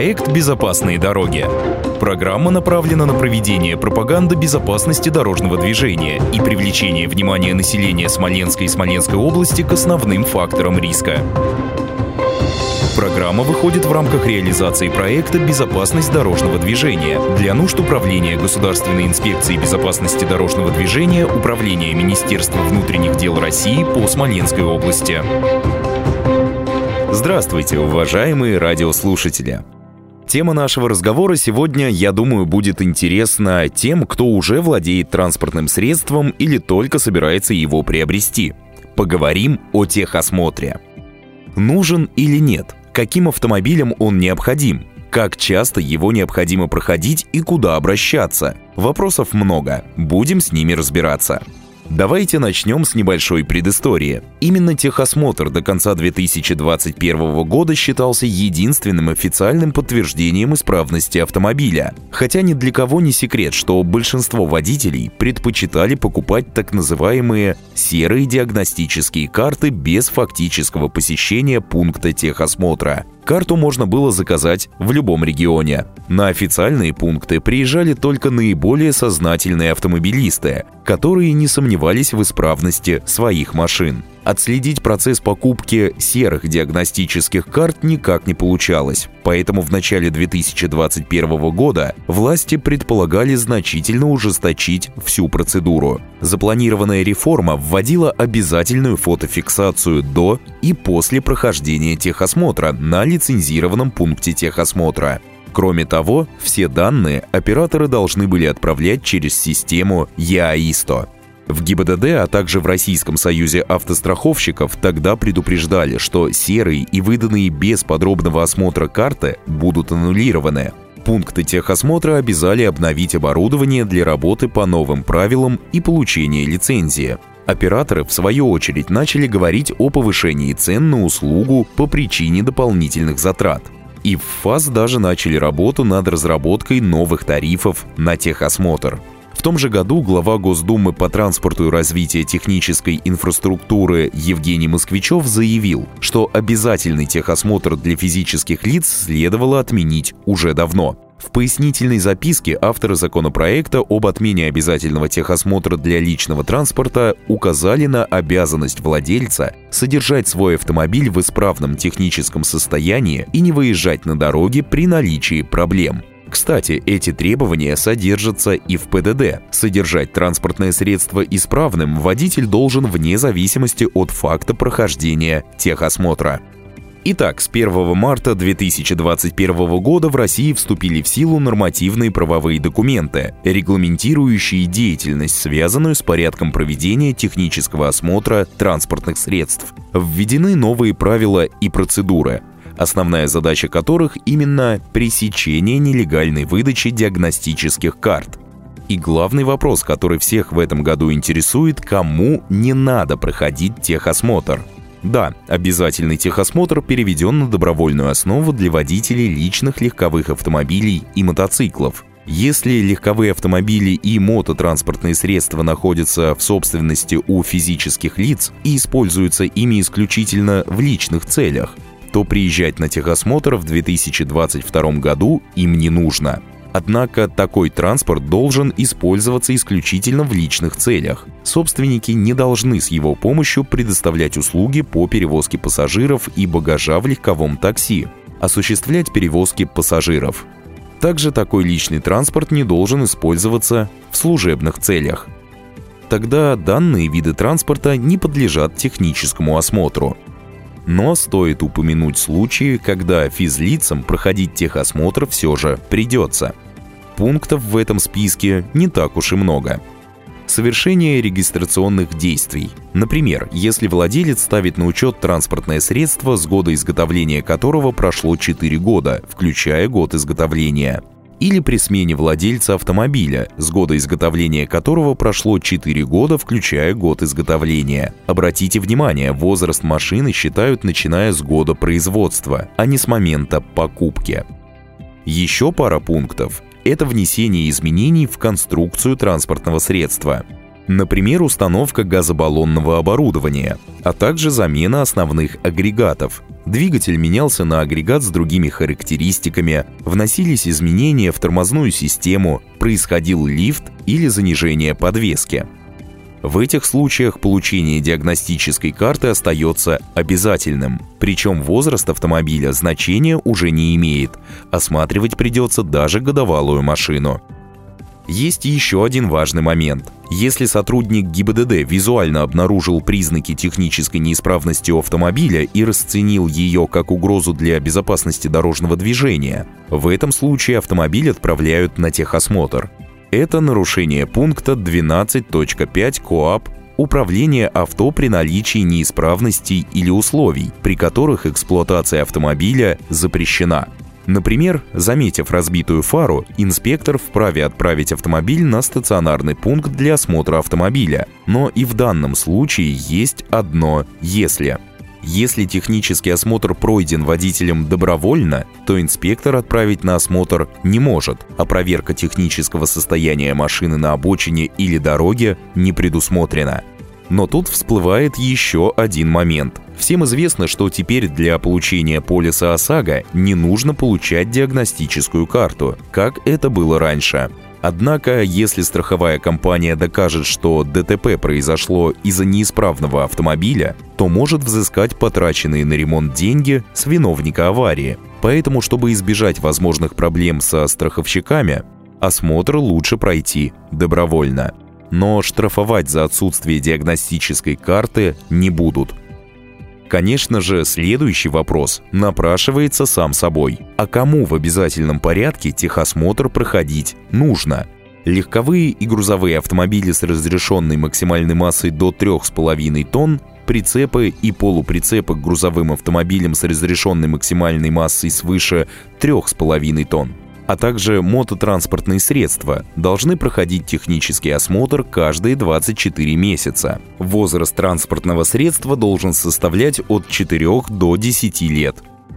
Проект «Безопасные дороги». Программа направлена на проведение пропаганды безопасности дорожного движения и привлечение внимания населения Смоленска и Смоленской области к основным факторам риска. Программа выходит в рамках реализации проекта «Безопасность дорожного движения» для нужд Управления Государственной инспекции безопасности дорожного движения Управления Министерства внутренних дел России по Смоленской области. Здравствуйте, уважаемые радиослушатели! Тема нашего разговора сегодня, я думаю, будет интересна тем, кто уже владеет транспортным средством или только собирается его приобрести. Поговорим о техосмотре. Нужен или нет? Каким автомобилям он необходим? Как часто его необходимо проходить и куда обращаться? Вопросов много. Будем с ними разбираться. Давайте начнем с небольшой предыстории. Именно техосмотр до конца 2021 года считался единственным официальным подтверждением исправности автомобиля. Хотя ни для кого не секрет, что большинство водителей предпочитали покупать так называемые серые диагностические карты без фактического посещения пункта техосмотра. Карту можно было заказать в любом регионе. На официальные пункты приезжали только наиболее сознательные автомобилисты, которые не сомневались в исправности своих машин. Отследить процесс покупки серых диагностических карт никак не получалось, поэтому в начале 2021 года власти предполагали значительно ужесточить всю процедуру. Запланированная реформа вводила обязательную фотофиксацию до и после прохождения техосмотра на лицензированном пункте техосмотра. Кроме того, все данные операторы должны были отправлять через систему ЕАИСТО. В ГИБДД, а также в Российском союзе автостраховщиков тогда предупреждали, что серые и выданные без подробного осмотра карты будут аннулированы. Пункты техосмотра обязали обновить оборудование для работы по новым правилам и получения лицензии. Операторы, в свою очередь, начали говорить о повышении цен на услугу по причине дополнительных затрат. И в ФАС даже начали работу над разработкой новых тарифов на техосмотр. В том же году глава Госдумы по транспорту и развитию технической инфраструктуры Евгений Москвичев заявил, что обязательный техосмотр для физических лиц следовало отменить уже давно. В пояснительной записке авторы законопроекта об отмене обязательного техосмотра для личного транспорта указали на обязанность владельца содержать свой автомобиль в исправном техническом состоянии и не выезжать на дороге при наличии проблем. Кстати, эти требования содержатся и в ПДД. Содержать транспортное средство исправным водитель должен вне зависимости от факта прохождения техосмотра. Итак, с 1 марта 2021 года в России вступили в силу нормативные правовые документы, регламентирующие деятельность, связанную с порядком проведения технического осмотра транспортных средств. Введены новые правила и процедуры, основная задача которых именно пресечение нелегальной выдачи диагностических карт. И главный вопрос, который всех в этом году интересует: кому не надо проходить техосмотр? Да, обязательный техосмотр переведен на добровольную основу для водителей личных легковых автомобилей и мотоциклов. Если легковые автомобили и мототранспортные средства находятся в собственности у физических лиц и используются ими исключительно в личных целях, то приезжать на техосмотр в 2022 году им не нужно. Однако такой транспорт должен использоваться исключительно в личных целях. Собственники не должны с его помощью предоставлять услуги по перевозке пассажиров и багажа в легковом такси, осуществлять перевозки пассажиров. Также такой личный транспорт не должен использоваться в служебных целях. Тогда данные виды транспорта не подлежат техническому осмотру. Но стоит упомянуть случаи, когда физлицам проходить техосмотр все же придется. Пунктов в этом списке не так уж и много. Совершение регистрационных действий. Например, если владелец ставит на учет транспортное средство, с года изготовления которого прошло 4 года, включая год изготовления. Или при смене владельца автомобиля, с года изготовления которого прошло 4 года, включая год изготовления. Обратите внимание, возраст машины считают начиная с года производства, а не с момента покупки. Еще пара пунктов – это внесение изменений в конструкцию транспортного средства. Например, установка газобаллонного оборудования, а также замена основных агрегатов, Двигатель менялся на агрегат с другими характеристиками, вносились изменения в тормозную систему, происходил лифт или занижение подвески. В этих случаях получение диагностической карты остается обязательным, причем возраст автомобиля значения уже не имеет, осматривать придется даже годовалую машину. Есть еще один важный момент. Если сотрудник ГИБДД визуально обнаружил признаки технической неисправности у автомобиля и расценил ее как угрозу для безопасности дорожного движения, в этом случае автомобиль отправляют на техосмотр. Это нарушение пункта 12.5 КоАП «Управление авто при наличии неисправностей или условий, при которых эксплуатация автомобиля запрещена». Например, заметив разбитую фару, инспектор вправе отправить автомобиль на стационарный пункт для осмотра автомобиля. Но и в данном случае есть одно «если». Если технический осмотр пройден водителем добровольно, то инспектор отправить на осмотр не может, а проверка технического состояния машины на обочине или дороге не предусмотрена. Но тут всплывает еще один момент. Всем известно, что теперь для получения полиса ОСАГО не нужно получать диагностическую карту, как это было раньше. Однако, если страховая компания докажет, что ДТП произошло из-за неисправного автомобиля, то может взыскать потраченные на ремонт деньги с виновника аварии. Поэтому, чтобы избежать возможных проблем со страховщиками, осмотр лучше пройти добровольно. Но штрафовать за отсутствие диагностической карты не будут. Конечно же, следующий вопрос напрашивается сам собой. А кому в обязательном порядке техосмотр проходить нужно? Легковые и грузовые автомобили с разрешенной максимальной массой до 3,5 тонн, прицепы и полуприцепы к грузовым автомобилям с разрешенной максимальной массой свыше 3,5 тонн, а также мототранспортные средства должны проходить технический осмотр каждые 24 месяца. Возраст транспортного средства должен составлять от 4 до 10 лет.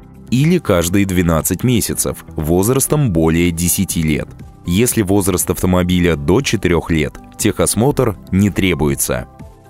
Или каждые 12 месяцев, возрастом более 10 лет. Если возраст автомобиля до 4 лет, техосмотр не требуется.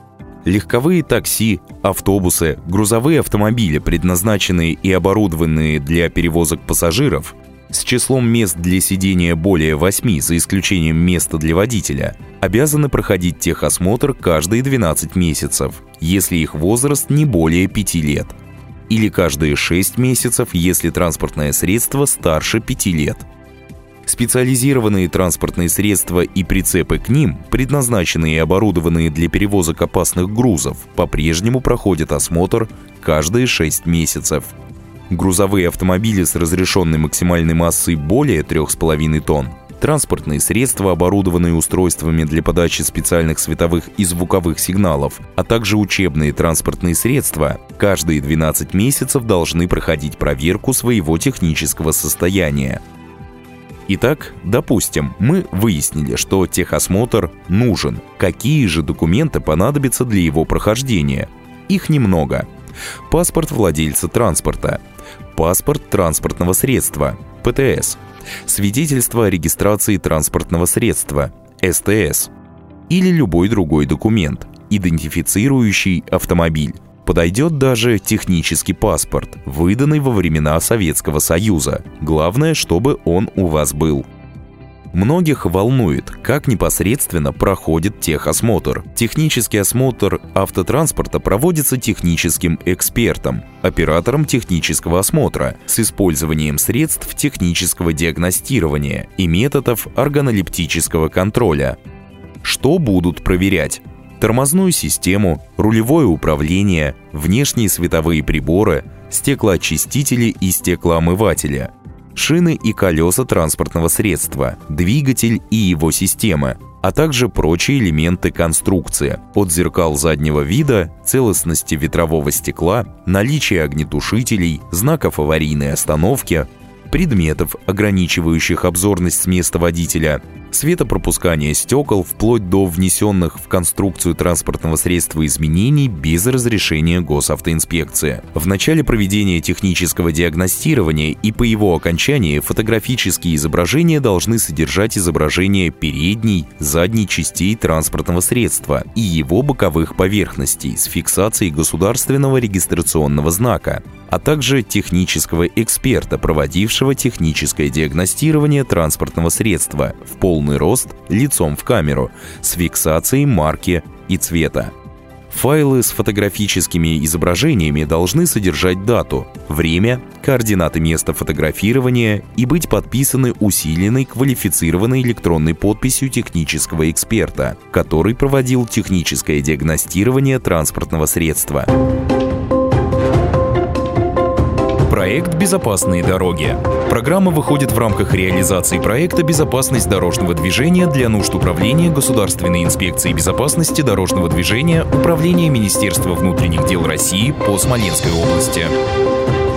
Легковые такси, автобусы, грузовые автомобили, предназначенные и оборудованные для перевозок пассажиров, с числом мест для сидения более 8, за исключением места для водителя, обязаны проходить техосмотр каждые 12 месяцев, если их возраст не более 5 лет, или каждые 6 месяцев, если транспортное средство старше 5 лет. Специализированные транспортные средства и прицепы к ним, предназначенные и оборудованные для перевозок опасных грузов, по-прежнему проходят осмотр каждые 6 месяцев. Грузовые автомобили с разрешенной максимальной массой более 3,5 тонн, транспортные средства, оборудованные устройствами для подачи специальных световых и звуковых сигналов, а также учебные транспортные средства, каждые 12 месяцев должны проходить проверку своего технического состояния. Итак, допустим, мы выяснили, что техосмотр нужен. Какие же документы понадобятся для его прохождения? Их немного. Паспорт владельца транспорта, паспорт транспортного средства, ПТС, свидетельство о регистрации транспортного средства, СТС, или любой другой документ, идентифицирующий автомобиль. Подойдет даже технический паспорт, выданный во времена Советского Союза. Главное, чтобы он у вас был. Многих волнует, как непосредственно проходит техосмотр. Технический осмотр автотранспорта проводится техническим экспертом, оператором технического осмотра, с использованием средств технического диагностирования и методов органолептического контроля. Что будут проверять? Тормозную систему, рулевое управление, внешние световые приборы, стеклоочистители и стеклоомыватели, шины и колеса транспортного средства, двигатель и его системы, а также прочие элементы конструкции, от зеркал заднего вида, целостности ветрового стекла, наличия огнетушителей, знаков аварийной остановки, предметов, ограничивающих обзорность с места водителя, светопропускания стекол, вплоть до внесенных в конструкцию транспортного средства изменений без разрешения госавтоинспекции. В начале проведения технического диагностирования и по его окончании фотографические изображения должны содержать изображение передней, задней частей транспортного средства и его боковых поверхностей с фиксацией государственного регистрационного знака. а также технического эксперта, проводившего техническое диагностирование транспортного средства в полный рост лицом в камеру с фиксацией марки и цвета. Файлы с фотографическими изображениями должны содержать дату, время, координаты места фотографирования и быть подписаны усиленной квалифицированной электронной подписью технического эксперта, который проводил техническое диагностирование транспортного средства. Проект «Безопасные дороги». Программа выходит в рамках реализации проекта «Безопасность дорожного движения» для нужд Управления Государственной инспекции безопасности дорожного движения Управления Министерства внутренних дел России по Смоленской области.